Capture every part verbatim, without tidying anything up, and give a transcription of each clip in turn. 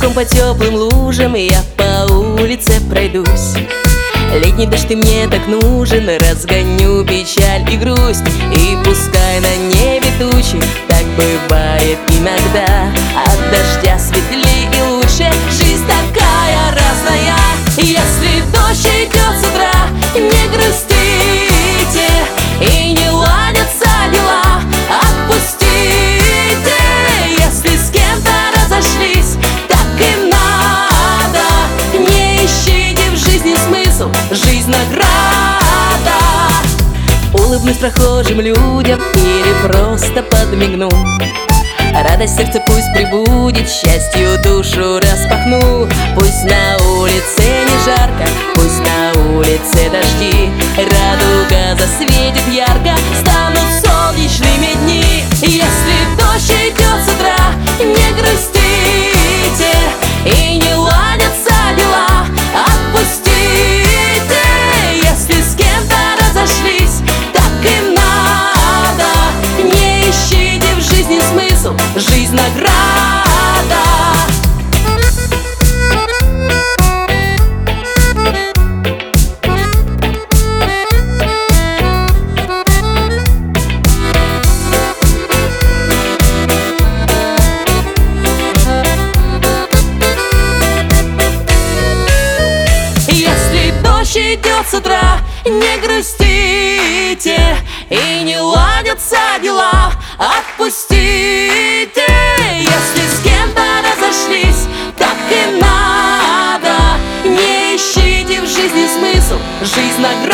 Утром по теплым лужам я по улице пройдусь. Летний дождь, ты мне так нужен, разгоню печаль и грусть. И пускай на небе тучи, так бывает иногда, от дождя светлее и лучше, жизнь такая разная. Если дождь идет с утра, не грустите, и не ладятся дела, отпустите. Если с кем-то разошлись, так и надо, не ищите в жизни смысл, жизнь награда. Улыбнусь прохожим людям или просто подмигну. Радость сердце пусть прибудет, счастью душу распахну. Пусть на улице не жарко, пусть на улице дожди, радуга засветит ярко, станут солнечными дни. Если дождь идет с утра, не грустите, и не ладятся дела, отпустите. Если с кем-то разошлись, так и надо, не ищите в жизни смысл, жизнь награда. Если дождь идет с утра, не грустите, и не ладятся дела, отпустите. Если с кем-то разошлись, так и надо, не ищите в жизни смысл, жизнь награда.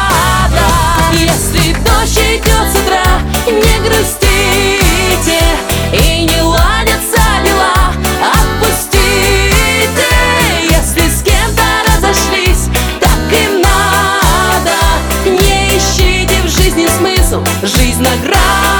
Если дождь идет с утра, не грустите, и не ладятся дела, отпустите. Если с кем-то разошлись, так и надо, не ищите в жизни смысл, жизнь награда.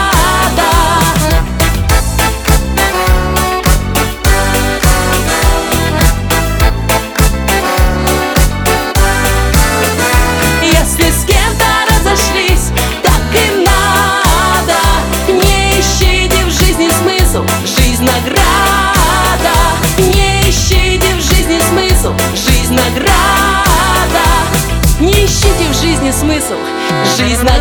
Если с кем-то разошлись, так и надо, не ищите в жизни смысл, жизнь награда. Не ищите в жизни смысл, жизнь награда. Не ищите в жизни смысл, жизнь награда.